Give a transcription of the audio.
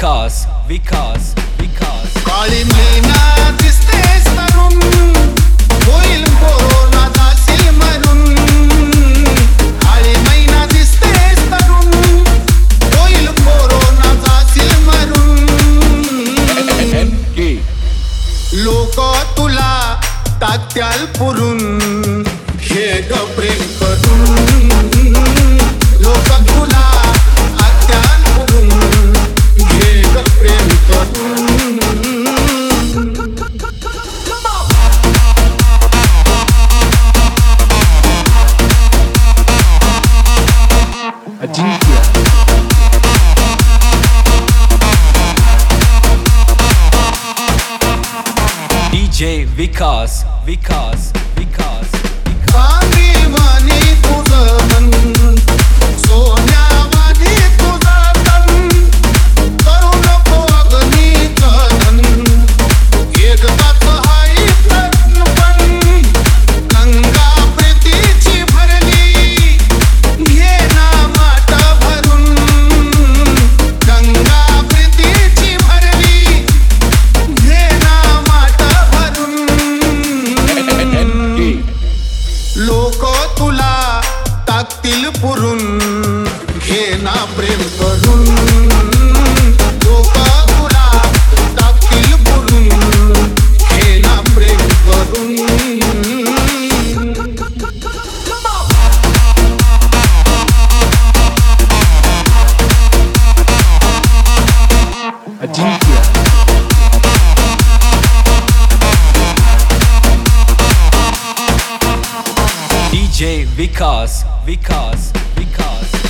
विकास विकास विकास काळी मैना दिसतेस तरुण होईल कोरोना जाशील मरून काळी मैना दिसतेस तरुण होईल कोरोना जाशील मरून लोक तुला टाकत्याल पुरून हे ग प्रेम करून लोक तुला टाकत्याल पुरून हे ग प्रेम करून DJ विकास विकास विकास वाणी तुझं मन सोन्यावाणी तुझं तन करू नको अग्नीचं एकदाच हाय प्रश्न पण गंगा प्रीतीची भरली घे ना माठ भरून गंगा प्रीतीची भरली घे ना माठ भरून लोक तुला टाकतील पुरून घे ना प्रेम करून लोक तुला टाकतील पुरून घे ना प्रेम करून DJ विकास विकास विकास